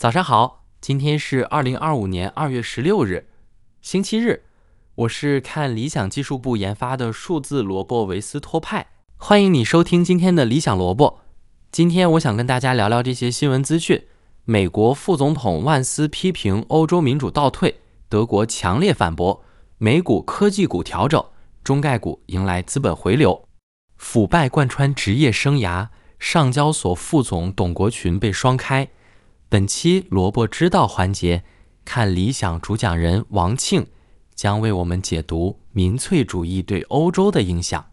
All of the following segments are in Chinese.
早上好，今天是2025年2月16日，星期日。我是看理想技术部研发的数字萝卜维斯托派，欢迎你收听今天的理想萝卜。今天我想跟大家聊聊这些新闻资讯。美国副总统万斯批评欧洲民主倒退，德国强烈反驳，美股科技股调整，中概股迎来资本回流。腐败贯穿职业生涯，上交所副总董国群被双开。本期萝卜知道环节，看理想主讲人王庆将为我们解读民粹主义对欧洲的影响。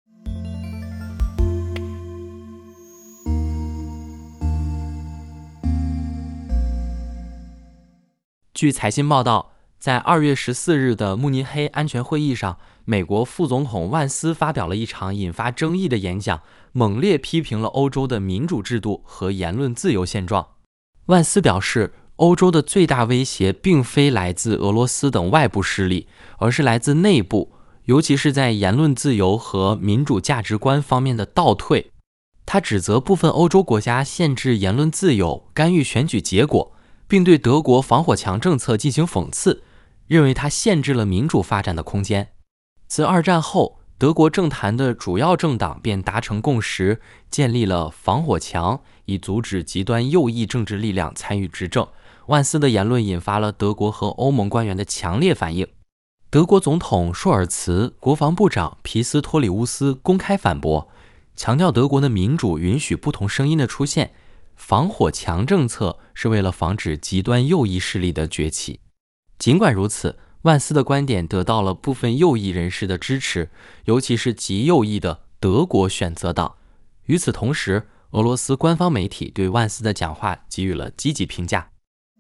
据财新报道，在2月14日的慕尼黑安全会议上，美国副总统万斯发表了一场引发争议的演讲，猛烈批评了欧洲的民主制度和言论自由现状。万斯表示，欧洲的最大威胁并非来自俄罗斯等外部势力，而是来自内部，尤其是在言论自由和民主价值观方面的倒退。他指责部分欧洲国家限制言论自由，干预选举结果，并对德国防火墙政策进行讽刺，认为它限制了民主发展的空间。自二战后，德国政坛的主要政党便达成共识，建立了防火墙，以阻止极端右翼政治力量参与执政。万斯的言论引发了德国和欧盟官员的强烈反应。德国总统舒尔茨、国防部长皮斯托里乌斯公开反驳，强调德国的民主允许不同声音的出现，防火墙政策是为了防止极端右翼势力的崛起。尽管如此，万斯的观点得到了部分右翼人士的支持，尤其是极右翼的德国选择党。与此同时，俄罗斯官方媒体对万斯的讲话给予了积极评价。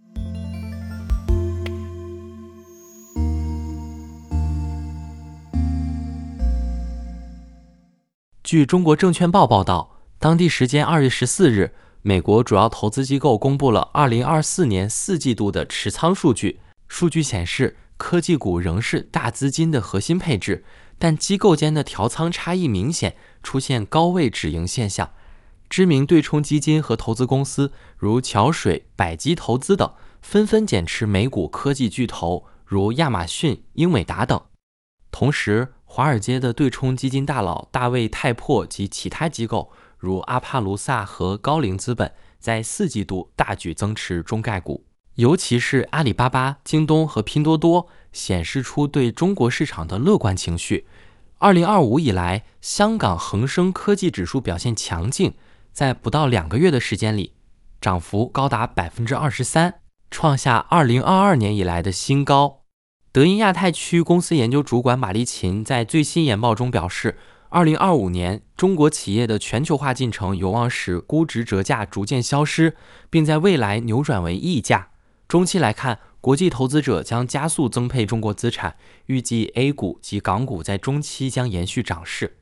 据中国证券报报道，当地时间2月14日，美国主要投资机构公布了2024年4季度的持仓数据。数据显示，科技股仍是大资金的核心配置，但机构间的调仓差异明显，出现高位止盈现象。知名对冲基金和投资公司如桥水、百基投资等纷纷减持美股科技巨头，如亚马逊、英伟达等。同时，华尔街的对冲基金大佬大卫·泰珀及其他机构如阿帕卢萨和高瓴资本在4季度大举增持中概股，尤其是阿里巴巴、京东和拼多多显示出对中国市场的乐观情绪。2025以来，香港恒生科技指数表现强劲，在不到2个月的时间里，涨幅高达 23%， 创下2022年以来的新高。德银亚太区公司研究主管马丽琴在最新研报中表示，2025年中国企业的全球化进程有望使估值折价逐渐消失，并在未来扭转为溢价。中期来看，国际投资者将加速增配中国资产，预计 A 股及港股在中期将延续涨势。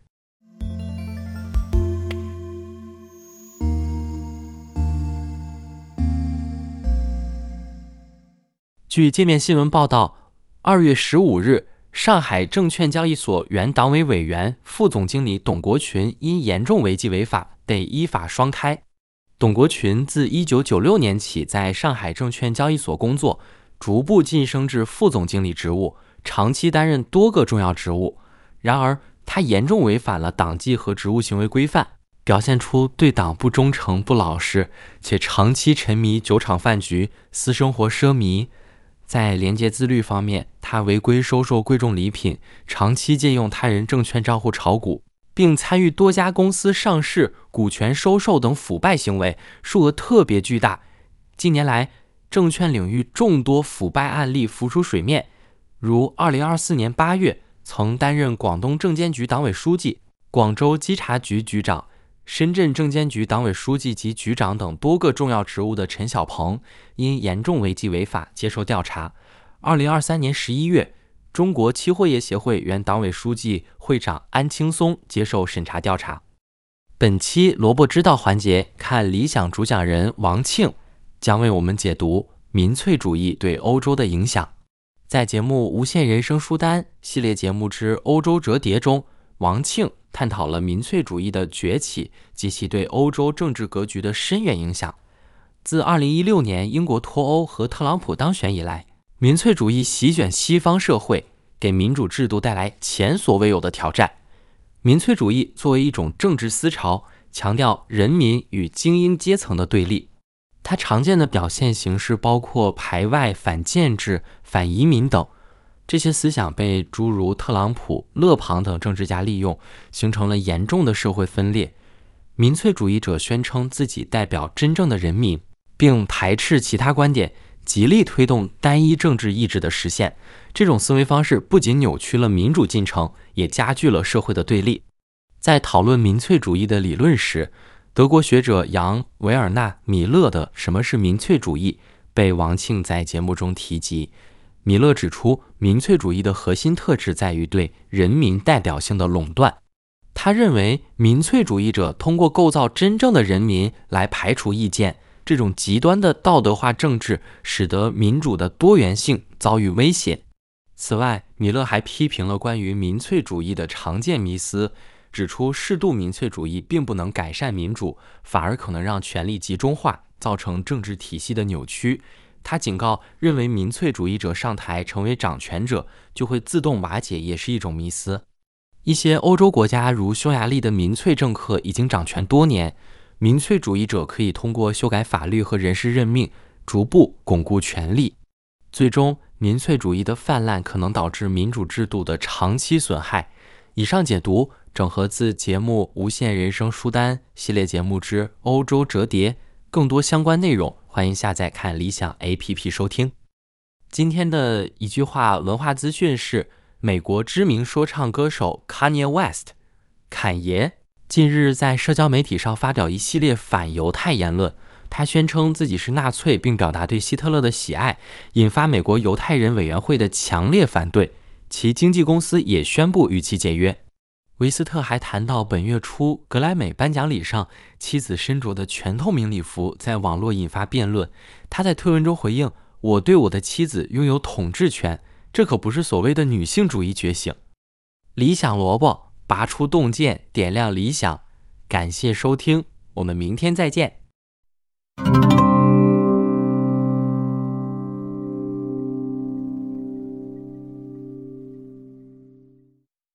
据界面新闻报道，2月15日，上海证券交易所原党委委员、副总经理董国群因严重违纪违法被依法双开。董国群自1996年起在上海证券交易所工作，逐步晋升至副总经理职务，长期担任多个重要职务。然而，他严重违反了党纪和职务行为规范，表现出对党不忠诚、不老实，且长期沉迷酒场饭局，私生活奢靡。在廉洁自律方面，他违规收受贵重礼品，长期借用他人证券账户炒股，并参与多家公司上市、股权收受等腐败行为，数额特别巨大。近年来，证券领域众多腐败案例浮出水面，如2024年8月曾担任广东证监局党委书记、广州稽查局局长、深圳证监局党委书记及局长等多个重要职务的陈小鹏，因严重违纪违法接受调查。2023年11月，中国期货业协会原党委书记、会长安青松接受审查调查。本期萝卜知道环节，看理想主讲人王庆将为我们解读民粹主义对欧洲的影响。在节目《无限人生书单》系列节目之欧洲折叠中，王庆探讨了民粹主义的崛起及其对欧洲政治格局的深远影响。 自2016年英国脱欧和特朗普当选以来，民粹主义席卷西方社会，给民主制度带来前所未有的挑战。民粹主义作为一种政治思潮，强调人民与精英阶层的对立。它常见的表现形式包括排外、反建制、反移民等。这些思想被诸如特朗普、勒庞等政治家利用，形成了严重的社会分裂。民粹主义者宣称自己代表真正的人民，并排斥其他观点，极力推动单一政治意志的实现。这种思维方式不仅扭曲了民主进程，也加剧了社会的对立。在讨论民粹主义的理论时，德国学者杨·维尔纳·米勒的《什么是民粹主义》被王庆在节目中提及。米勒指出，民粹主义的核心特质在于对人民代表性的垄断。他认为，民粹主义者通过构造真正的人民来排除异见，这种极端的道德化政治使得民主的多元性遭遇威胁。此外，米勒还批评了关于民粹主义的常见迷思，指出适度民粹主义并不能改善民主，反而可能让权力集中化，造成政治体系的扭曲。他警告，认为民粹主义者上台成为掌权者就会自动瓦解，也是一种迷思。一些欧洲国家如匈牙利的民粹政客已经掌权多年，民粹主义者可以通过修改法律和人事任命，逐步巩固权力。最终，民粹主义的泛滥可能导致民主制度的长期损害。以上解读整合自节目《无限人生书单》系列节目之欧洲折叠，更多相关内容欢迎下载看理想 APP 收听。今天的一句话文化资讯是，美国知名说唱歌手 Kanye West 侃爷近日在社交媒体上发表一系列反犹太言论。他宣称自己是纳粹，并表达对希特勒的喜爱，引发美国犹太人委员会的强烈反对，其经纪公司也宣布与其解约。维斯特还谈到本月初格莱美颁奖礼上，妻子身着的全透明礼服在网络引发辩论。他在推文中回应，我对我的妻子拥有统治权，这可不是所谓的女性主义觉醒。理想萝卜拔出洞见，点亮理想。感谢收听，我们明天再见。